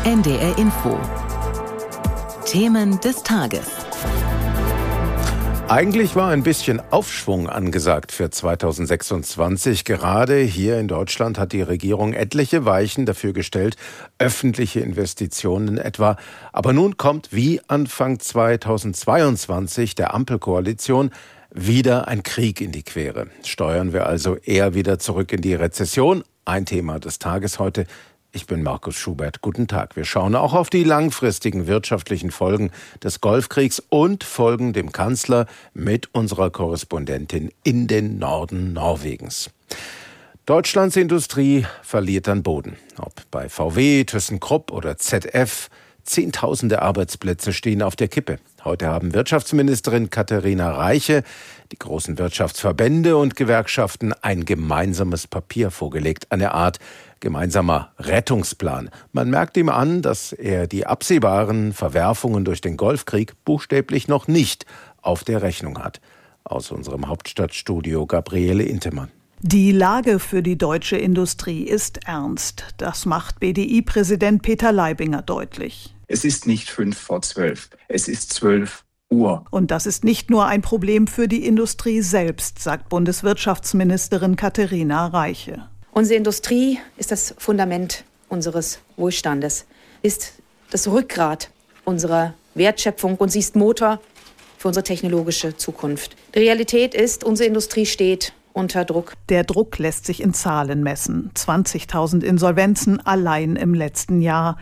NDR Info. Themen des Tages. Eigentlich war ein bisschen Aufschwung angesagt für 2026. Gerade hier in Deutschland hat die Regierung etliche Weichen dafür gestellt, öffentliche Investitionen etwa. Aber nun kommt wie Anfang 2022 der Ampelkoalition wieder ein Krieg in die Quere. Steuern wir also eher wieder zurück in die Rezession? Ein Thema des Tages heute. Ich bin Markus Schubert. Guten Tag. Wir schauen auch auf die langfristigen wirtschaftlichen Folgen des Golfkriegs und folgen dem Kanzler mit unserer Korrespondentin in den Norden Norwegens. Deutschlands Industrie verliert an Boden. Ob bei VW, ThyssenKrupp oder ZF, Zehntausende Arbeitsplätze stehen auf der Kippe. Heute haben Wirtschaftsministerin Katharina Reiche, die großen Wirtschaftsverbände und Gewerkschaften ein gemeinsames Papier vorgelegt, eine Art gemeinsamer Rettungsplan. Man merkt ihm an, dass er die absehbaren Verwerfungen durch den Golfkrieg buchstäblich noch nicht auf der Rechnung hat. Aus unserem Hauptstadtstudio Gabriele Intemann. Die Lage für die deutsche Industrie ist ernst. Das macht BDI-Präsident Peter Leibinger deutlich. Es ist nicht 11:55, es ist 12 Uhr. Und das ist nicht nur ein Problem für die Industrie selbst, sagt Bundeswirtschaftsministerin Katharina Reiche. Unsere Industrie ist das Fundament unseres Wohlstandes, ist das Rückgrat unserer Wertschöpfung und sie ist Motor für unsere technologische Zukunft. Die Realität ist, unsere Industrie steht unter Druck. Der Druck lässt sich in Zahlen messen. 20.000 Insolvenzen allein im letzten Jahr,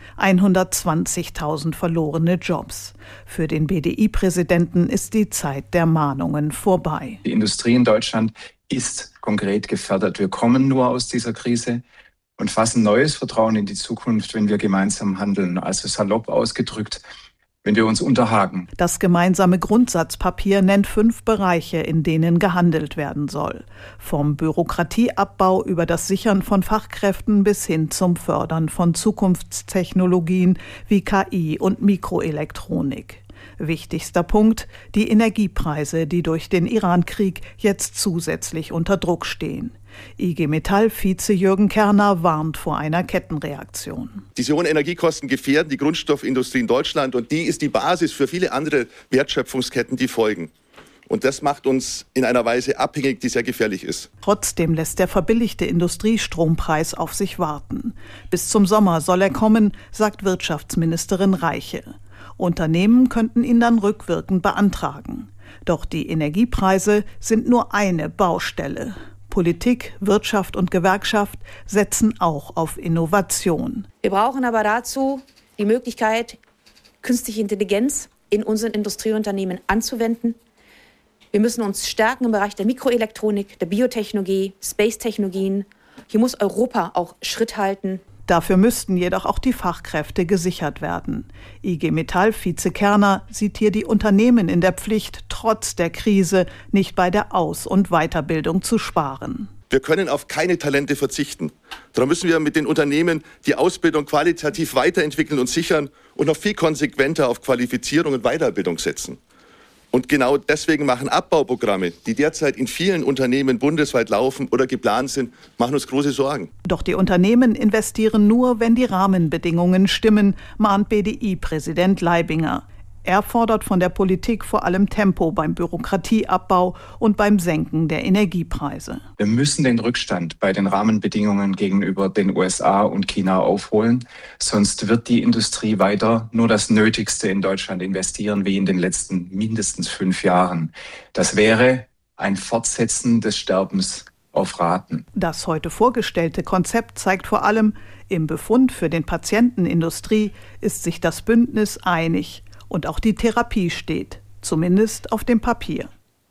120.000 verlorene Jobs. Für den BDI-Präsidenten ist die Zeit der Mahnungen vorbei. Die Industrie in Deutschland ist konkret gefährdet. Wir kommen nur aus dieser Krise und fassen neues Vertrauen in die Zukunft, wenn wir gemeinsam handeln. Also salopp ausgedrückt, wenn wir uns unterhaken. Das gemeinsame Grundsatzpapier nennt 5 Bereiche, in denen gehandelt werden soll. Vom Bürokratieabbau über das Sichern von Fachkräften bis hin zum Fördern von Zukunftstechnologien wie KI und Mikroelektronik. Wichtigster Punkt: die Energiepreise, die durch den Iran-Krieg jetzt zusätzlich unter Druck stehen. IG Metall-Vize Jürgen Kerner warnt vor einer Kettenreaktion. Diese hohen Energiekosten gefährden die Grundstoffindustrie in Deutschland und die ist die Basis für viele andere Wertschöpfungsketten, die folgen. Und das macht uns in einer Weise abhängig, die sehr gefährlich ist. Trotzdem lässt der verbilligte Industriestrompreis auf sich warten. Bis zum Sommer soll er kommen, sagt Wirtschaftsministerin Reiche. Unternehmen könnten ihn dann rückwirkend beantragen. Doch die Energiepreise sind nur eine Baustelle. Politik, Wirtschaft und Gewerkschaft setzen auch auf Innovation. Wir brauchen aber dazu die Möglichkeit, künstliche Intelligenz in unseren Industrieunternehmen anzuwenden. Wir müssen uns stärken im Bereich der Mikroelektronik, der Biotechnologie, Space-Technologien. Hier muss Europa auch Schritt halten. Dafür müssten jedoch auch die Fachkräfte gesichert werden. IG Metall-Vize Kerner sieht hier die Unternehmen in der Pflicht, trotz der Krise nicht bei der Aus- und Weiterbildung zu sparen. Wir können auf keine Talente verzichten. Darum müssen wir mit den Unternehmen die Ausbildung qualitativ weiterentwickeln und sichern und noch viel konsequenter auf Qualifizierung und Weiterbildung setzen. Und genau deswegen machen Abbauprogramme, die derzeit in vielen Unternehmen bundesweit laufen oder geplant sind, machen uns große Sorgen. Doch die Unternehmen investieren nur, wenn die Rahmenbedingungen stimmen, mahnt BDI-Präsident Leibinger. Er fordert von der Politik vor allem Tempo beim Bürokratieabbau und beim Senken der Energiepreise. Wir müssen den Rückstand bei den Rahmenbedingungen gegenüber den USA und China aufholen. Sonst wird die Industrie weiter nur das Nötigste in Deutschland investieren, wie in den letzten mindestens 5 Jahren. Das wäre ein Fortsetzen des Sterbens auf Raten. Das heute vorgestellte Konzept zeigt vor allem, im Befund für den Patientenindustrie ist sich das Bündnis einig. Und auch die Therapie steht, zumindest auf dem Papier.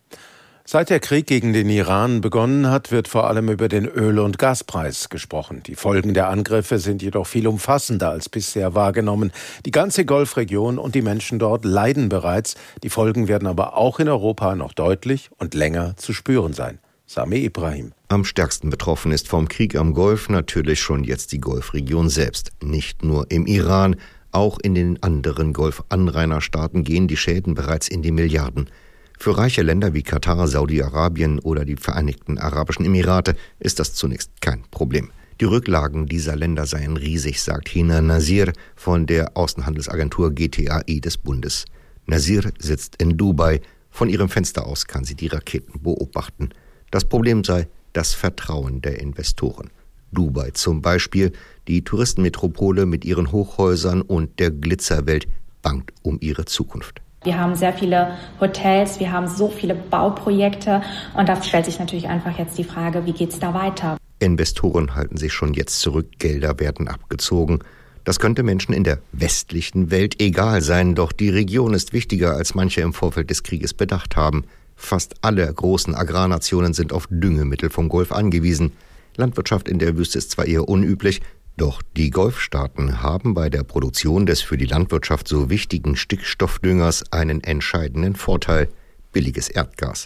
Seit der Krieg gegen den Iran begonnen hat, wird vor allem über den Öl- und Gaspreis gesprochen. Die Folgen der Angriffe sind jedoch viel umfassender als bisher wahrgenommen. Die ganze Golfregion und die Menschen dort leiden bereits. Die Folgen werden aber auch in Europa noch deutlich und länger zu spüren sein. Sami Ibrahim. Am stärksten betroffen ist vom Krieg am Golf natürlich schon jetzt die Golfregion selbst. Nicht nur im Iran, auch in den anderen Golfanrainerstaaten gehen die Schäden bereits in die Milliarden. Für reiche Länder wie Katar, Saudi-Arabien oder die Vereinigten Arabischen Emirate ist das zunächst kein Problem. Die Rücklagen dieser Länder seien riesig, sagt Hina Nazir von der Außenhandelsagentur GTAI des Bundes. Nazir sitzt in Dubai. Von ihrem Fenster aus kann sie die Raketen beobachten. Das Problem sei das Vertrauen der Investoren. Dubai zum Beispiel, die Touristenmetropole mit ihren Hochhäusern und der Glitzerwelt, bangt um ihre Zukunft. Wir haben sehr viele Hotels, wir haben so viele Bauprojekte und da stellt sich natürlich einfach jetzt die Frage, wie geht's da weiter? Investoren halten sich schon jetzt zurück, Gelder werden abgezogen. Das könnte Menschen in der westlichen Welt egal sein, doch die Region ist wichtiger, als manche im Vorfeld des Krieges bedacht haben. Fast alle großen Agrarnationen sind auf Düngemittel vom Golf angewiesen. Landwirtschaft in der Wüste ist zwar eher unüblich, doch die Golfstaaten haben bei der Produktion des für die Landwirtschaft so wichtigen Stickstoffdüngers einen entscheidenden Vorteil: billiges Erdgas.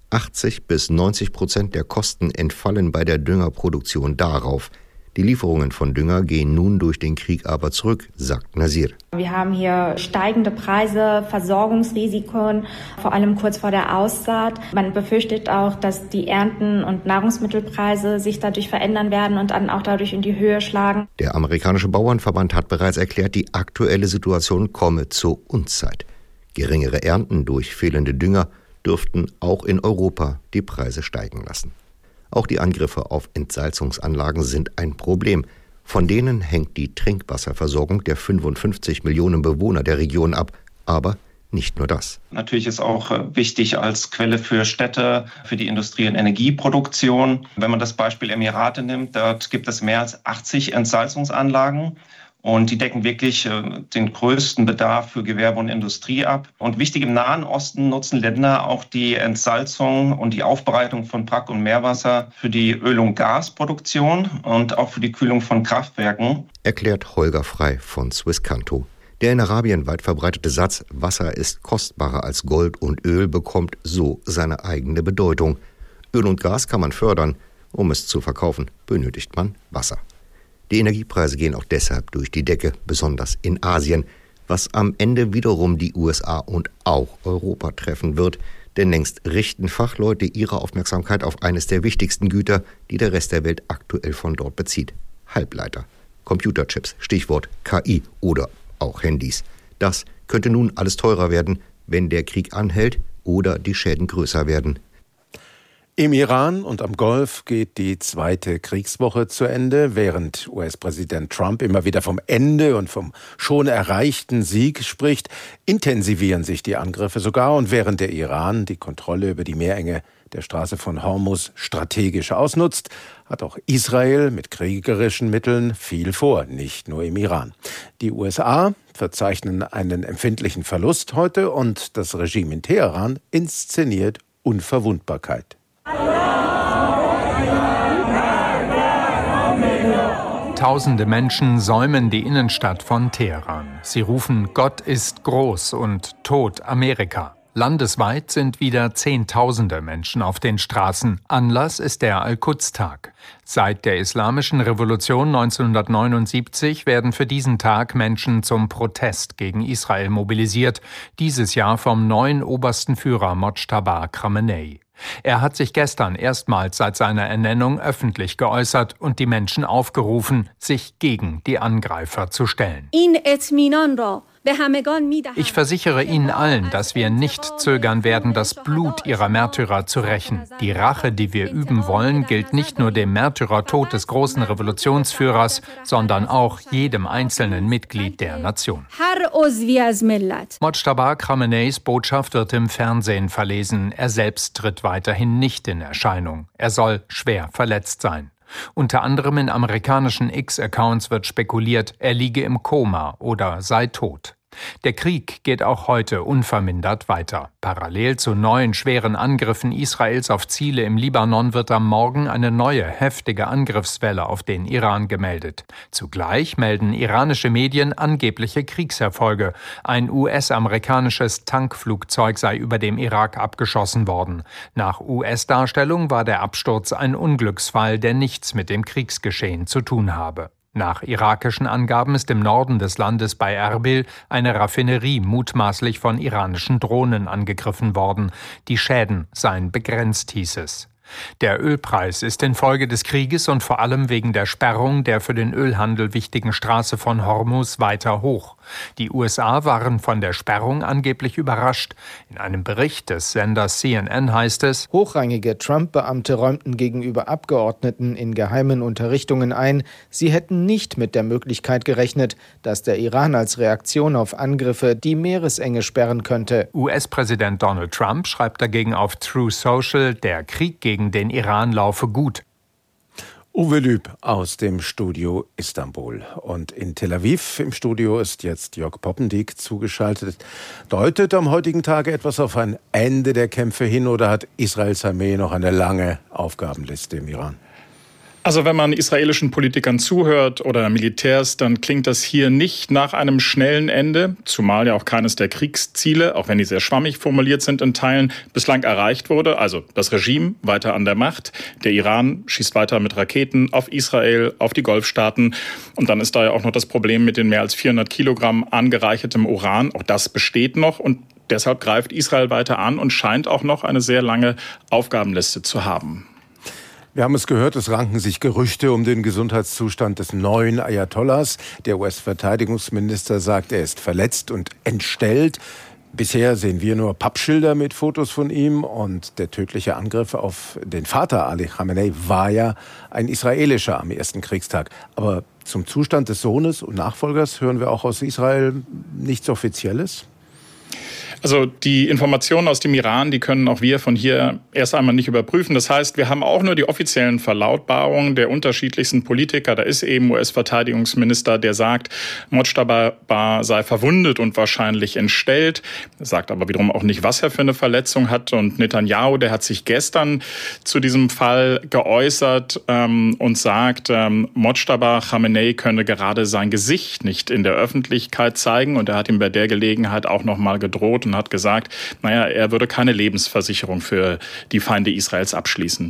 80-90% der Kosten entfallen bei der Düngerproduktion darauf. Die Lieferungen von Dünger gehen nun durch den Krieg aber zurück, sagt Nazir. Wir haben hier steigende Preise, Versorgungsrisiken, vor allem kurz vor der Aussaat. Man befürchtet auch, dass die Ernten- und Nahrungsmittelpreise sich dadurch verändern werden und dann auch dadurch in die Höhe schlagen. Der amerikanische Bauernverband hat bereits erklärt, die aktuelle Situation komme zur Unzeit. Geringere Ernten durch fehlende Dünger dürften auch in Europa die Preise steigen lassen. Auch die Angriffe auf Entsalzungsanlagen sind ein Problem. Von denen hängt die Trinkwasserversorgung der 55 Millionen Bewohner der Region ab. Aber nicht nur das. Natürlich ist auch wichtig als Quelle für Städte, für die Industrie- und Energieproduktion. Wenn man das Beispiel Emirate nimmt, dort gibt es mehr als 80 Entsalzungsanlagen. Und die decken wirklich den größten Bedarf für Gewerbe und Industrie ab. Und wichtig, im Nahen Osten nutzen Länder auch die Entsalzung und die Aufbereitung von Brack- und Meerwasser für die Öl- und Gasproduktion und auch für die Kühlung von Kraftwerken. Erklärt Holger Frey von Swisscanto. Der in Arabien weit verbreitete Satz, Wasser ist kostbarer als Gold und Öl, bekommt so seine eigene Bedeutung. Öl und Gas kann man fördern. Um es zu verkaufen, benötigt man Wasser. Die Energiepreise gehen auch deshalb durch die Decke, besonders in Asien, was am Ende wiederum die USA und auch Europa treffen wird. Denn längst richten Fachleute ihre Aufmerksamkeit auf eines der wichtigsten Güter, die der Rest der Welt aktuell von dort bezieht: Halbleiter, Computerchips, Stichwort KI oder auch Handys. Das könnte nun alles teurer werden, wenn der Krieg anhält oder die Schäden größer werden. Im Iran und am Golf geht die zweite Kriegswoche zu Ende. Während US-Präsident Trump immer wieder vom Ende und vom schon erreichten Sieg spricht, intensivieren sich die Angriffe sogar. Und während der Iran die Kontrolle über die Meerenge der Straße von Hormuz strategisch ausnutzt, hat auch Israel mit kriegerischen Mitteln viel vor, nicht nur im Iran. Die USA verzeichnen einen empfindlichen Verlust heute und das Regime in Teheran inszeniert Unverwundbarkeit. Tausende Menschen säumen die Innenstadt von Teheran. Sie rufen: Gott ist groß und Tod Amerika. Landesweit sind wieder Zehntausende Menschen auf den Straßen. Anlass ist der Al-Quds-Tag. Seit der Islamischen Revolution 1979 werden für diesen Tag Menschen zum Protest gegen Israel mobilisiert. Dieses Jahr vom neuen obersten Führer Mojtaba Khamenei. Er hat sich gestern erstmals seit seiner Ernennung öffentlich geäußert und die Menschen aufgerufen, sich gegen die Angreifer zu stellen. Ich versichere Ihnen allen, dass wir nicht zögern werden, das Blut ihrer Märtyrer zu rächen. Die Rache, die wir üben wollen, gilt nicht nur dem Märtyrertod des großen Revolutionsführers, sondern auch jedem einzelnen Mitglied der Nation. Mojtaba Khameneis Botschaft wird im Fernsehen verlesen. Er selbst tritt weiterhin nicht in Erscheinung. Er soll schwer verletzt sein. Unter anderem in amerikanischen X-Accounts wird spekuliert, er liege im Koma oder sei tot. Der Krieg geht auch heute unvermindert weiter. Parallel zu neuen schweren Angriffen Israels auf Ziele im Libanon wird am Morgen eine neue, heftige Angriffswelle auf den Iran gemeldet. Zugleich melden iranische Medien angebliche Kriegserfolge. Ein US-amerikanisches Tankflugzeug sei über dem Irak abgeschossen worden. Nach US-Darstellung war der Absturz ein Unglücksfall, der nichts mit dem Kriegsgeschehen zu tun habe. Nach irakischen Angaben ist im Norden des Landes bei Erbil eine Raffinerie mutmaßlich von iranischen Drohnen angegriffen worden. Die Schäden seien begrenzt, hieß es. Der Ölpreis ist infolge des Krieges und vor allem wegen der Sperrung der für den Ölhandel wichtigen Straße von Hormuz weiter hoch. Die USA waren von der Sperrung angeblich überrascht. In einem Bericht des Senders CNN heißt es: Hochrangige Trump-Beamte räumten gegenüber Abgeordneten in geheimen Unterrichtungen ein, sie hätten nicht mit der Möglichkeit gerechnet, dass der Iran als Reaktion auf Angriffe die Meeresenge sperren könnte. US-Präsident Donald Trump schreibt dagegen auf Truth Social, der Krieg gegen den Iran laufe gut. Uwe Lüb aus dem Studio Istanbul. Und in Tel Aviv im Studio ist jetzt Jörg Poppendiek zugeschaltet. Deutet am heutigen Tage etwas auf ein Ende der Kämpfe hin oder hat Israels Armee noch eine lange Aufgabenliste im Iran? Also wenn man israelischen Politikern zuhört oder Militärs, dann klingt das hier nicht nach einem schnellen Ende, zumal ja auch keines der Kriegsziele, auch wenn die sehr schwammig formuliert sind in Teilen, bislang erreicht wurde. Also das Regime weiter an der Macht, der Iran schießt weiter mit Raketen auf Israel, auf die Golfstaaten und dann ist da ja auch noch das Problem mit den mehr als 400 Kilogramm angereichertem Uran, auch das besteht noch und deshalb greift Israel weiter an und scheint auch noch eine sehr lange Aufgabenliste zu haben. Wir haben es gehört, es ranken sich Gerüchte um den Gesundheitszustand des neuen Ayatollahs. Der US-Verteidigungsminister sagt, er ist verletzt und entstellt. Bisher sehen wir nur Pappschilder mit Fotos von ihm. Und der tödliche Angriff auf den Vater Ali Khamenei war ja ein israelischer am ersten Kriegstag. Aber zum Zustand des Sohnes und Nachfolgers hören wir auch aus Israel nichts Offizielles? Also die Informationen aus dem Iran, die können auch wir von hier erst einmal nicht überprüfen. Das heißt, wir haben auch nur die offiziellen Verlautbarungen der unterschiedlichsten Politiker. Da ist eben US-Verteidigungsminister, der sagt, Mojtaba sei verwundet und wahrscheinlich entstellt. Er sagt aber wiederum auch nicht, was er für eine Verletzung hat. Und Netanyahu, der hat sich gestern zu diesem Fall geäußert und sagt, Mojtaba Khamenei könne gerade sein Gesicht nicht in der Öffentlichkeit zeigen. Und er hat ihm bei der Gelegenheit auch noch mal gedroht und hat gesagt, er würde keine Lebensversicherung für die Feinde Israels abschließen.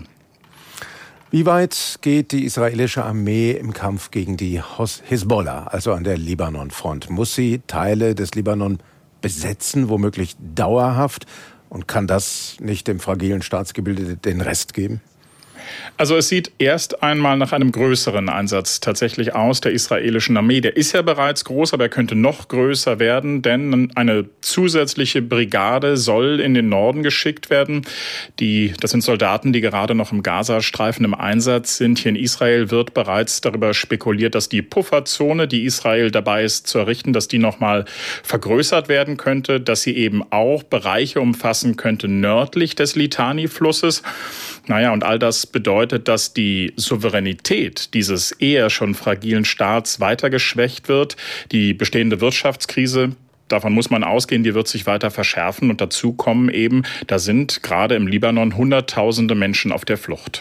Wie weit geht die israelische Armee im Kampf gegen die Hisbollah, also an der Libanon-Front? Muss sie Teile des Libanon besetzen, womöglich dauerhaft? Und kann das nicht dem fragilen Staatsgebilde den Rest geben? Also es sieht erst einmal nach einem größeren Einsatz tatsächlich aus der israelischen Armee. Der ist ja bereits groß, aber er könnte noch größer werden, denn eine zusätzliche Brigade soll in den Norden geschickt werden. Das sind Soldaten, die gerade noch im Gazastreifen im Einsatz sind. Hier in Israel wird bereits darüber spekuliert, dass die Pufferzone, die Israel dabei ist zu errichten, dass die nochmal vergrößert werden könnte, dass sie eben auch Bereiche umfassen könnte nördlich des Litani-Flusses. Und all das bedeutet, dass die Souveränität dieses eher schon fragilen Staats weiter geschwächt wird. Die bestehende Wirtschaftskrise, davon muss man ausgehen, die wird sich weiter verschärfen. Und dazu kommen eben, da sind gerade im Libanon Hunderttausende Menschen auf der Flucht.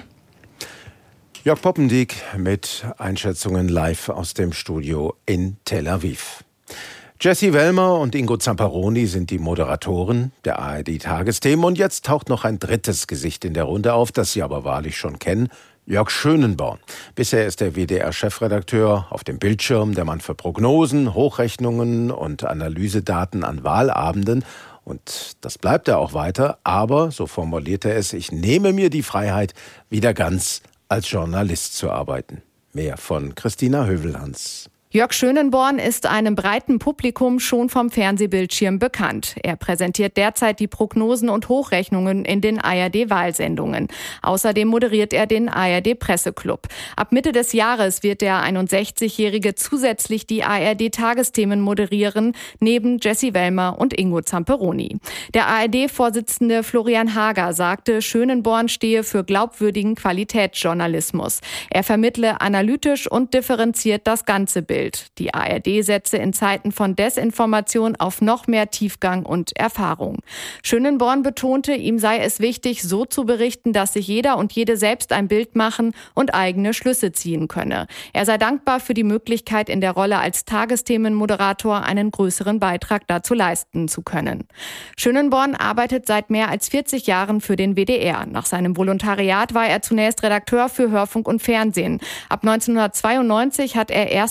Jörg Poppendiek mit Einschätzungen live aus dem Studio in Tel Aviv. Jessie Wellmer und Ingo Zamperoni sind die Moderatoren der ARD-Tagesthemen. Und jetzt taucht noch ein drittes Gesicht in der Runde auf, das Sie aber wahrlich schon kennen. Jörg Schönenborn. Bisher ist der WDR-Chefredakteur auf dem Bildschirm, der Mann für Prognosen, Hochrechnungen und Analysedaten an Wahlabenden. Und das bleibt er auch weiter. Aber, so formuliert er es, ich nehme mir die Freiheit, wieder ganz als Journalist zu arbeiten. Mehr von Christina Hövelhans. Jörg Schönenborn ist einem breiten Publikum schon vom Fernsehbildschirm bekannt. Er präsentiert derzeit die Prognosen und Hochrechnungen in den ARD-Wahlsendungen. Außerdem moderiert er den ARD-Presseclub. Ab Mitte des Jahres wird der 61-Jährige zusätzlich die ARD-Tagesthemen moderieren, neben Jessie Wellmer und Ingo Zamperoni. Der ARD-Vorsitzende Florian Hager sagte, Schönenborn stehe für glaubwürdigen Qualitätsjournalismus. Er vermittle analytisch und differenziert das ganze Bild. Die ARD setze in Zeiten von Desinformation auf noch mehr Tiefgang und Erfahrung. Schönenborn betonte, ihm sei es wichtig, so zu berichten, dass sich jeder und jede selbst ein Bild machen und eigene Schlüsse ziehen könne. Er sei dankbar für die Möglichkeit, in der Rolle als Tagesthemenmoderator einen größeren Beitrag dazu leisten zu können. Schönenborn arbeitet seit mehr als 40 Jahren für den WDR. Nach seinem Volontariat war er zunächst Redakteur für Hörfunk und Fernsehen. Ab 1992 hat er erstmals für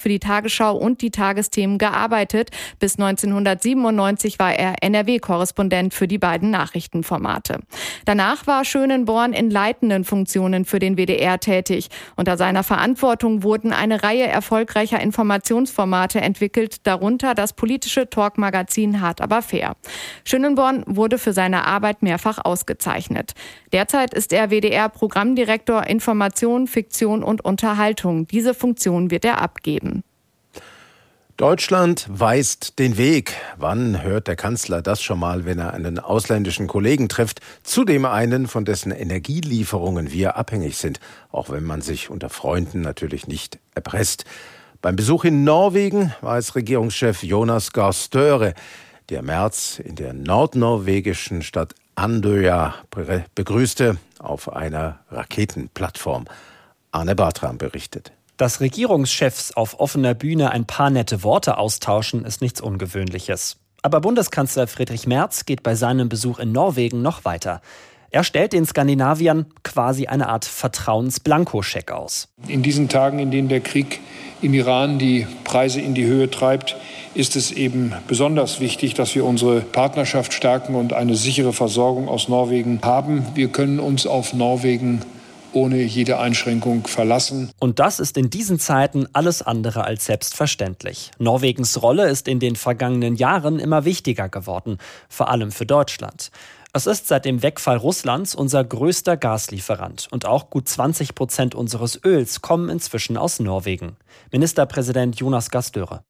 für die Tagesschau und die Tagesthemen gearbeitet. Bis 1997 war er NRW-Korrespondent für die beiden Nachrichtenformate. Danach war Schönenborn in leitenden Funktionen für den WDR tätig. Unter seiner Verantwortung wurden eine Reihe erfolgreicher Informationsformate entwickelt, darunter das politische Talkmagazin Hart aber fair. Schönenborn wurde für seine Arbeit mehrfach ausgezeichnet. Derzeit ist er WDR-Programmdirektor Information, Fiktion und Unterhaltung. Diese Funktion wird er abgeben. Deutschland weist den Weg. Wann hört der Kanzler das schon mal, wenn er einen ausländischen Kollegen trifft? Zudem einen, von dessen Energielieferungen wir abhängig sind. Auch wenn man sich unter Freunden natürlich nicht erpresst. Beim Besuch in Norwegen war es Regierungschef Jonas Gahr Støre, der Merz in der nordnorwegischen Stadt Andøya begrüßte auf einer Raketenplattform. Arne Bartram berichtet. Dass Regierungschefs auf offener Bühne ein paar nette Worte austauschen, ist nichts Ungewöhnliches. Aber Bundeskanzler Friedrich Merz geht bei seinem Besuch in Norwegen noch weiter. Er stellt den Skandinaviern quasi eine Art Vertrauensblankoscheck aus. In diesen Tagen, in denen der Krieg im Iran die Preise in die Höhe treibt, ist es eben besonders wichtig, dass wir unsere Partnerschaft stärken und eine sichere Versorgung aus Norwegen haben. Wir können uns auf Norwegen ohne jede Einschränkung verlassen. Und das ist in diesen Zeiten alles andere als selbstverständlich. Norwegens Rolle ist in den vergangenen Jahren immer wichtiger geworden, vor allem für Deutschland. Es ist seit dem Wegfall Russlands unser größter Gaslieferant und auch gut 20% unseres Öls kommen inzwischen aus Norwegen. Ministerpräsident Jonas Gahr Støre.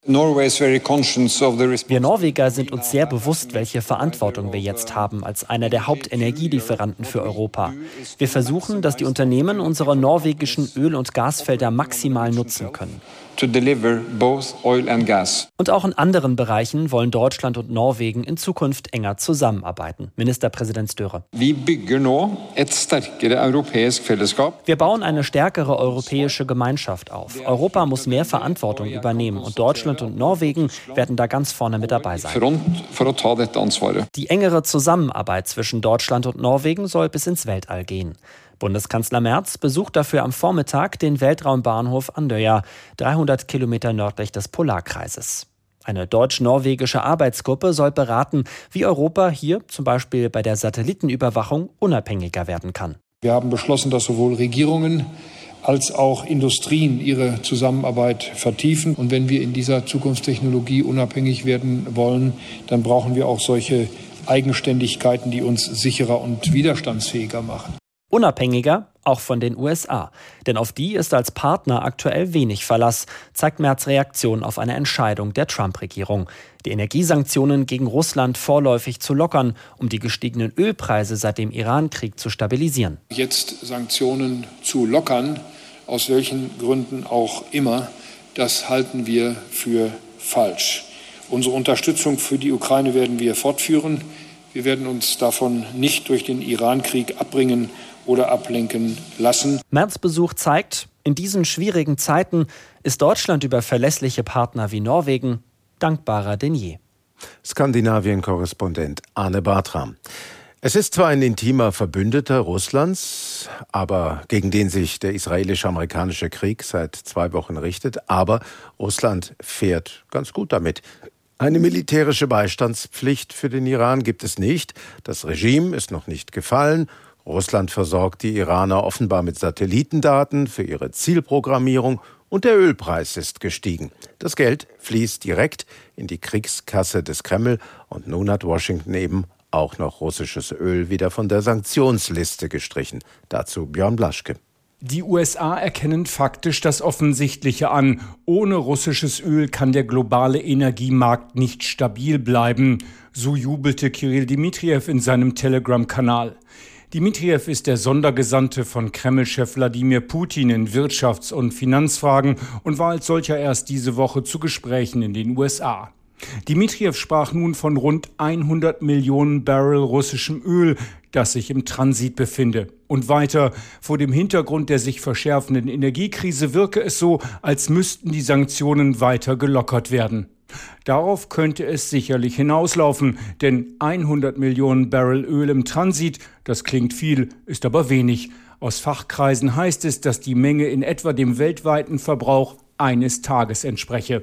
Wir Norweger sind uns sehr bewusst, welche Verantwortung wir jetzt haben als einer der Hauptenergielieferanten für Europa. Wir versuchen, dass die Unternehmen unsere norwegischen Öl- und Gasfelder maximal nutzen können. Und auch in anderen Bereichen wollen Deutschland und Norwegen in Zukunft enger zusammenarbeiten. Ministerpräsident Støre. Wir bauen eine stärkere europäische Gemeinschaft auf. Europa muss mehr Verantwortung übernehmen und Deutschland und Norwegen werden da ganz vorne mit dabei sein. Die engere Zusammenarbeit zwischen Deutschland und Norwegen soll bis ins Weltall gehen. Bundeskanzler Merz besucht dafür am Vormittag den Weltraumbahnhof Andøya, 300 Kilometer nördlich des Polarkreises. Eine deutsch-norwegische Arbeitsgruppe soll beraten, wie Europa hier zum Beispiel bei der Satellitenüberwachung unabhängiger werden kann. Wir haben beschlossen, dass sowohl Regierungen als auch Industrien ihre Zusammenarbeit vertiefen. Und wenn wir in dieser Zukunftstechnologie unabhängig werden wollen, dann brauchen wir auch solche Eigenständigkeiten, die uns sicherer und widerstandsfähiger machen. Unabhängiger auch von den USA. Denn auf die ist als Partner aktuell wenig Verlass, zeigt Merz' Reaktion auf eine Entscheidung der Trump-Regierung. Die Energiesanktionen gegen Russland vorläufig zu lockern, um die gestiegenen Ölpreise seit dem Iran-Krieg zu stabilisieren. Jetzt Sanktionen zu lockern, aus welchen Gründen auch immer, das halten wir für falsch. Unsere Unterstützung für die Ukraine werden wir fortführen. Wir werden uns davon nicht durch den Iran-Krieg abbringen oder ablenken lassen. Merz' Besuch zeigt, in diesen schwierigen Zeiten ist Deutschland über verlässliche Partner wie Norwegen dankbarer denn je. Skandinavien-Korrespondent Arne Bartram. Es ist zwar ein intimer Verbündeter Russlands, aber gegen den sich der israelisch-amerikanische Krieg seit 2 Wochen richtet, aber Russland fährt ganz gut damit. Eine militärische Beistandspflicht für den Iran gibt es nicht. Das Regime ist noch nicht gefallen. Russland versorgt die Iraner offenbar mit Satellitendaten für ihre Zielprogrammierung und der Ölpreis ist gestiegen. Das Geld fließt direkt in die Kriegskasse des Kreml und nun hat Washington eben auch noch russisches Öl wieder von der Sanktionsliste gestrichen. Dazu Björn Blaschke. Die USA erkennen faktisch das Offensichtliche an. Ohne russisches Öl kann der globale Energiemarkt nicht stabil bleiben. So jubelte Kirill Dmitrijew in seinem Telegram-Kanal. Dmitrijew ist der Sondergesandte von Kreml-Chef Wladimir Putin in Wirtschafts- und Finanzfragen und war als solcher erst diese Woche zu Gesprächen in den USA. Dmitrijew sprach nun von rund 100 Millionen Barrel russischem Öl, das sich im Transit befinde. Und weiter, vor dem Hintergrund der sich verschärfenden Energiekrise wirke es so, als müssten die Sanktionen weiter gelockert werden. Darauf könnte es sicherlich hinauslaufen, denn 100 Millionen Barrel Öl im Transit, das klingt viel, ist aber wenig. Aus Fachkreisen heißt es, dass die Menge in etwa dem weltweiten Verbrauch eines Tages entspreche.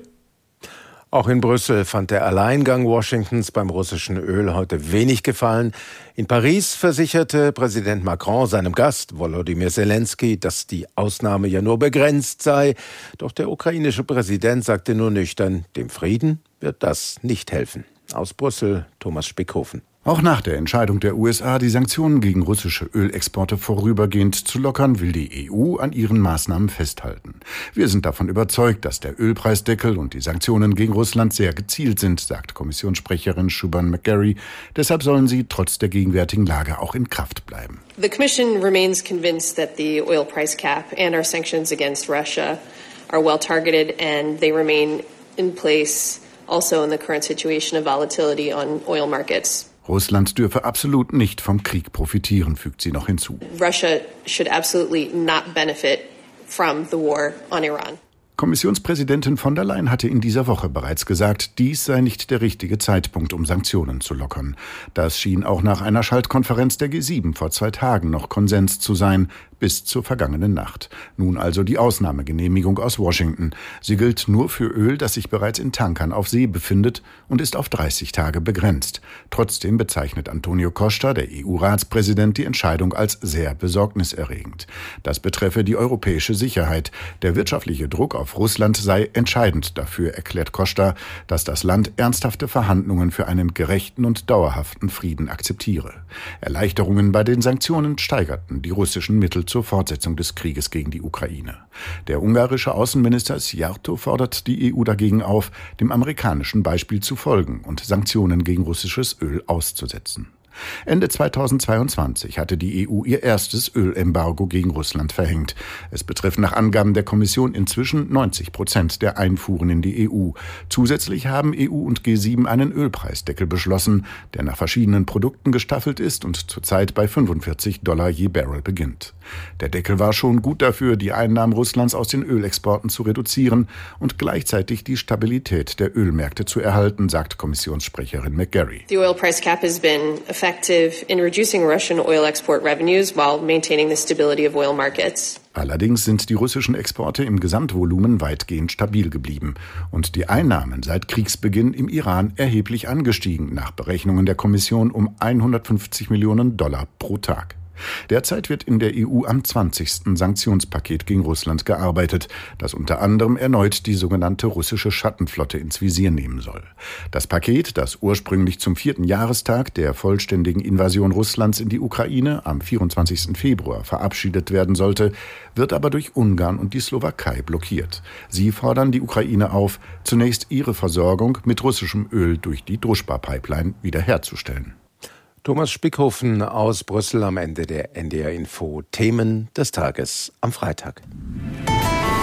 Auch in Brüssel fand der Alleingang Washingtons beim russischen Öl heute wenig Gefallen. In Paris versicherte Präsident Macron seinem Gast Volodymyr Zelensky, dass die Ausnahme ja nur begrenzt sei. Doch der ukrainische Präsident sagte nur nüchtern, dem Frieden wird das nicht helfen. Aus Brüssel, Thomas Spickhofen. Auch nach der Entscheidung der USA, die Sanktionen gegen russische Ölexporte vorübergehend zu lockern, will die EU an ihren Maßnahmen festhalten. Wir sind davon überzeugt, dass der Ölpreisdeckel und die Sanktionen gegen Russland sehr gezielt sind, sagt Kommissionssprecherin Shubham McGarry. Deshalb sollen sie trotz der gegenwärtigen Lage auch in Kraft bleiben. The Commission remains convinced that the oil price cap and our sanctions against Russia are well targeted and they remain in place also in the current situation of volatility on oil markets. Russland dürfe absolut nicht vom Krieg profitieren, fügt sie noch hinzu. Russia should absolutely not benefit from the war on Iran. Kommissionspräsidentin von der Leyen hatte in dieser Woche bereits gesagt, dies sei nicht der richtige Zeitpunkt, um Sanktionen zu lockern. Das schien auch nach einer Schaltkonferenz der G7 vor 2 Tagen noch Konsens zu sein, bis zur vergangenen Nacht. Nun also die Ausnahmegenehmigung aus Washington. Sie gilt nur für Öl, das sich bereits in Tankern auf See befindet und ist auf 30 Tage begrenzt. Trotzdem bezeichnet Antonio Costa, der EU-Ratspräsident, die Entscheidung als sehr besorgniserregend. Das betreffe die europäische Sicherheit. Der wirtschaftliche Druck auf Russland sei entscheidend dafür, erklärt Costa, dass das Land ernsthafte Verhandlungen für einen gerechten und dauerhaften Frieden akzeptiere. Erleichterungen bei den Sanktionen steigerten die russischen Mittel zur Fortsetzung des Krieges gegen die Ukraine. Der ungarische Außenminister Szijjártó fordert die EU dagegen auf, dem amerikanischen Beispiel zu folgen und Sanktionen gegen russisches Öl auszusetzen. Ende 2022 hatte die EU ihr erstes Ölembargo gegen Russland verhängt. Es betrifft nach Angaben der Kommission inzwischen 90% der Einfuhren in die EU. Zusätzlich haben EU und G7 einen Ölpreisdeckel beschlossen, der nach verschiedenen Produkten gestaffelt ist und zurzeit bei $45 je Barrel beginnt. Der Deckel war schon gut dafür, die Einnahmen Russlands aus den Ölexporten zu reduzieren und gleichzeitig die Stabilität der Ölmärkte zu erhalten, sagt Kommissionssprecherin McGarry. The oil price cap has been effective in reducing Russian oil export revenues while maintaining the stability of oil markets. Allerdings sind die russischen Exporte im Gesamtvolumen weitgehend stabil geblieben und die Einnahmen seit Kriegsbeginn im Iran erheblich angestiegen, nach Berechnungen der Kommission um $150 Millionen pro Tag. Derzeit wird in der EU am 20. Sanktionspaket gegen Russland gearbeitet, das unter anderem erneut die sogenannte russische Schattenflotte ins Visier nehmen soll. Das Paket, das ursprünglich zum 4. Jahrestag der vollständigen Invasion Russlands in die Ukraine am 24. Februar verabschiedet werden sollte, wird aber durch Ungarn und die Slowakei blockiert. Sie fordern die Ukraine auf, zunächst ihre Versorgung mit russischem Öl durch die Druschba-Pipeline wiederherzustellen. Thomas Spickhofen aus Brüssel am Ende der NDR Info. Themen des Tages am Freitag.